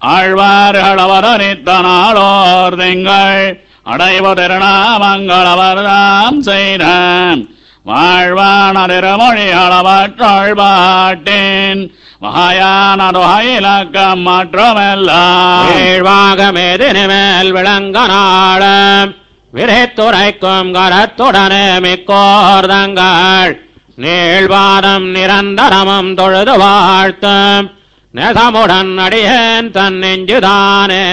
ஆழ்வார்கள் அவரனித்த நாளோர் திங்கள் அடைவதிருநாமங்களவர்தாம் செய்த வாழ்வானதிருமொழி அளவற்றொழ்பாட்டின் மகாயானதுயிலக்கம் மற்றுமெல்லாம் வீழ்வாகமேதினிமேல் விளங்க நாள விரைத்துரைக்கும் கரத்துடனே மிக்கோர்தங்கள் நீழ்வாதம் நிரந்தரமும் தொழுது வாழ்த்தும் நெசமுடன் அடியேன் தன் நெஞ்சுதானே